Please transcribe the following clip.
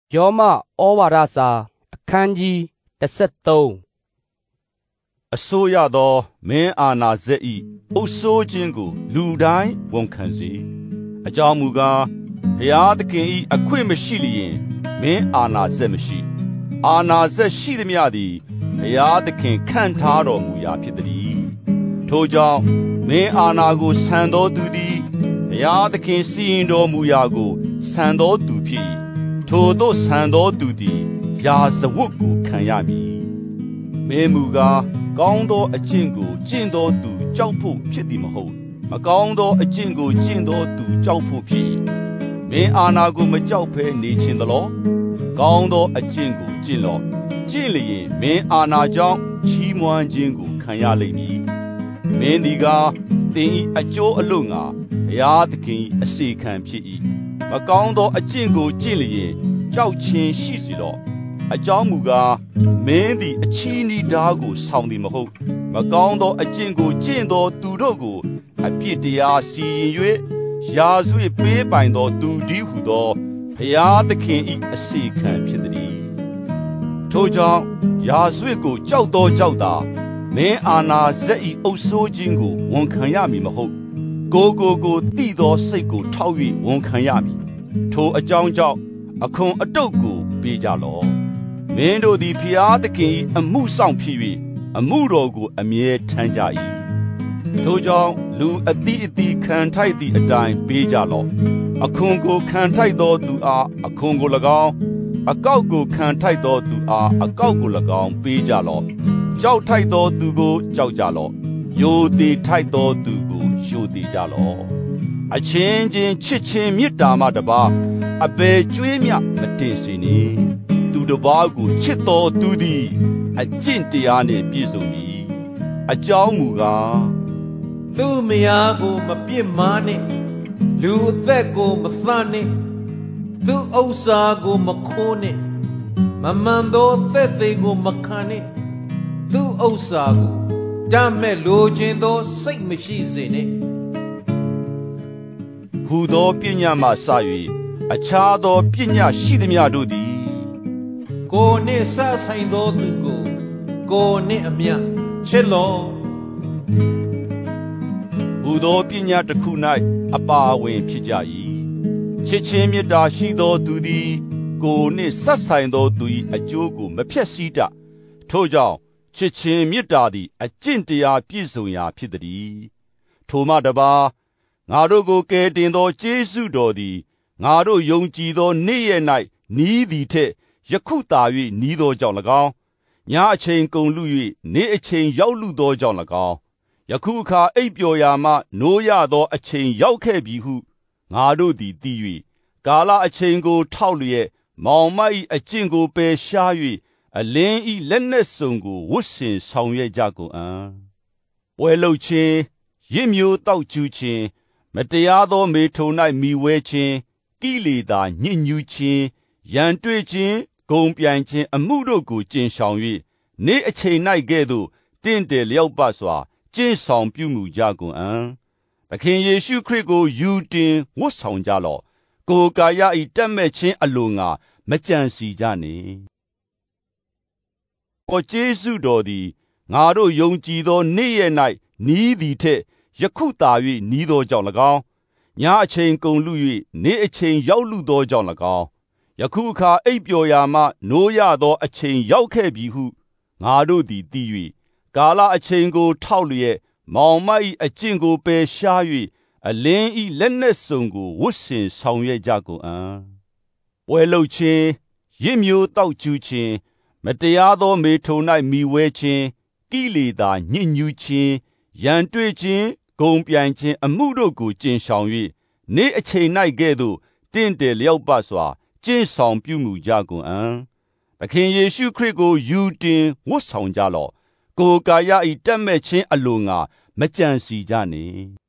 ယောမဩဝါဒစာအခန်းကြီး13 အစိုးရသောမင်းအာဏာစက်၏အုပ်စိုးခြင်းကိုလူတိုင်းဝန်ခံစေအကြောင်းမူကားဘုရားသခင်၏အခွင့်မရှိလျင်မင်းအာဏာစက်မရှိအာဏာစက်ရှိသည်များသည်ဘုရားသခင်ခန့်ထားတော်မူရာဖြစ်သည်ထိုကြောင့်မင်းအာဏာကိုဆန်သောသူသည်ဘုရားသခင်စီရင်တော်မူရာကိုဆန်သောသူဖြစ်ထိုသို့ဆန်သောသူသည်ယာဇဝတ်ကိုခံရမည်မင်းမူကားကောင်းသောအကျင့်ကိုကျင့်သောသူကြောက်ဖို့ဖြစ်သည်မဟုတ်မကောင်းသောအကျင့်ကိုကျင့်သောသူကြောက်ဖို့ဖြစ်မင်းအာဏာကိုမကြောက်ဘဲနေခြင်းသလောကောင်းသောအကျင့်ကိုကျင့်လော့ကျင့်လျင်မင်းအာဏာကြောင့်ချီးမွမ်းခြင်းကိုခံရလိမ့်မည်မင်းဒီကားသင်၏အကျိုးအလို့ငါဘုရားသခင်၏အစေခံဖြစ်၏မကောင်းသောအကျင့်ကိုကျင့်လျင်ကြောက်ခြင်းရှိစေလော့အကြောင်းမူကားမင်းသည်အချီးနီးဓားကိုဆောင်သည်မဟုတ်မကောင်းသောအကျင့်ကိုကျင့်သောသူတို့ကိုအပြစ်တရားစီရင်၍ရာဇဝတ်ပေးပိုင်သောသူတည်းဟုသောဘုရားသခင်၏အစေခံဖြစ်သည်ထိုကြောင့်ရာဇဝတ်ကိုကြောက်သောကြောက်သာမင်းအာဏာစက်၏အုပ်စိုးခြင်းကိုဝန်ခံရမည်မဟုတ်ကိုတိသောစိတ်ကိုထောက်၍ဝန်ခံရမည်ထိုအကြောင်းကြောင့်အခွန်အတုတ်ကိုပေးကြလော့မင်းတို့သည်ဖျားသခင်၏အမှုဆောင်ဖြစ်၍အမှုတော်ကိုအမြဲထမ်းကြ၏ထိုကြောင့်လူအသီးအသီးခံထိုက်သည့်အတိုင်းပေးကြလော့အခွန်ကိုခံထိုက်သောသူအားအခွန်ကို၎င်းအကောက်ကိုခံထိုက်သောသူအားအကောက်ကို၎င်းပေးကြလော့ကြောက်ထိုက်သောသူကိုကြောက်ကြလော့ယိုသေးထိုက်သောသူကိုယိုသေးကြလော့အချင်းချင်းချစ်ချင်းမေတ္တာမှတပါအဘယ်ကျွေးမြမတင်စေနှင့်သူတစ်ပါးကိုချစ်တော်သူသည်အကျင့်တရားနှင့်ပြည့်စုံမည်အကြောင်းမူကားသူ့မယားကိုမပြစ်မှားနှင့်လူအသက်ကိုမသတ်နှင့်သူ့ဥစ္စာကိုမခိုးနှင့်မမှန်သောသက်သေကိုမခံနှင့်သူ့ဥစ္စာကိုတတ်မဲ့လိုချင်သောစိတ်မရှိစေနှင့်ဟူသောပညာမှစ၍အခြားသောပညာရှိသည်များတို့သည်ကိုနှင့်ဆဆိုင်သောသူကိုကိုနှင့်အမျှချစ်လော့ဟူသောပညာတစ်ခု၌အပါဝင်ဖြစ်ကြ၏ချစ်ချင်းမေတ္တာရှိသောသူသည်ကိုနှင့်ဆက်ဆိုင်သောသူ၏အကျိုးကိုမဖျက်ဆီးတတ်ထို့ကြောင့်ချစ်ချင်းမေတ္တာသည်အကျင့်တရားပြည့်စုံရာဖြစ်သည်ထိုမှတပါငါတို့ကိုကယ်တင်သောကျေးဇူးတော်သည်ငါတို့ယုံကြည်သောနေ့ရက်၌နီးသည်ထက်ယခုသာ၍နီးသောကြောင့်၎င်းညအချိန်ကုန်လူ၍နေ့အချိန်ရောက်လူသောကြောင့်၎င်းယခုအခါအိပ်ပျော်ရာမှနိုးရသောအချိန်ရောက်ခဲ့ပြီဟုငါတို့သည်သိ၍ကာလအချိန်ကိုထောက်လျက်မောင်မ၏အကျင့်ကိုပယ်ရှား၍အလင်း၏လက်နက်စုံကိုဝတ်ဆင်ဆောင်ရွက်ကြကုန်အံ့ပွဲလုပ်ခြင်းရစ်မျိုးတောက်ကျူးခြင်းမတရားသောမေထုံ၌မိဝဲခြင်းကိလေသာညစ်ညူးခြင်းရန်တွေ့ခြင်းဂုဏ်ပြိုင်ခြင်းအမှုတို့ကိုကျင့်ဆောင်၍နေ့အချိန်၌ကဲ့သို့တင့်တယ်လျောက်ပတ်စွာကျင့်ဆောင်ပြုမူကြကုန်အံ့သခင်ယေရှုခရစ်ကိုယူတင်ဝတ်ဆောင်ကြလော့ကိုယ်ကာယ၏တက်မဲ့ခြင်းအလိုငါမကြံစီကြနှင့်ကိုကျေးဇူးတော်သည်ငါတို့ယုံကြည်သောနေ့ရက်၌နီးသည်ထက်ယခုသာ၍နီးသောကြောင့်၎င်းညအချိန်ကုန်လူ၍နေ့အချိန်ရောက်လူသောကြောင့်၎င်းယခုအခါအိပ်ပျော်ရာမှနိုးရသောအချိန်ရောက်ခဲ့ပြီဟုငါတို့သည်သိ၍ကာလအချိန်ကိုထောက်လျက်မောင်မ၏အကျင့်ကိုပယ်ရှား၍အလင်း၏လက်နက်စုံကိုဝတ်ဆင်ဆောင်ရွက်ကြကုန်အံ့ပွဲလုပ်ခြင်းရစ်မျိုးတောက်ကျူးခြင်းမတရားသောမေထုံ၌မိဝဲခြင်းကိလေသာညစ်ညူးခြင်းရန်တွေ့ခြင်းဂုဏ်ပြိုင်ခြင်းအမှုတို့ကိုကျင့်ဆောင်၍နေ့အချိန်၌ကဲ့သို့တင့်တယ်လျောက်ပတ်စွာကျင့်ဆောင်ပြုမူကြကုန်အံ့သခင်ယေရှုခရစ်ကိုယူတင်ဝတ်ဆောင်ကြလော့ကိုယ်ကာယ၏တက်မဲ့ခြင်းအလိုငါမကြံစီကြနှင့်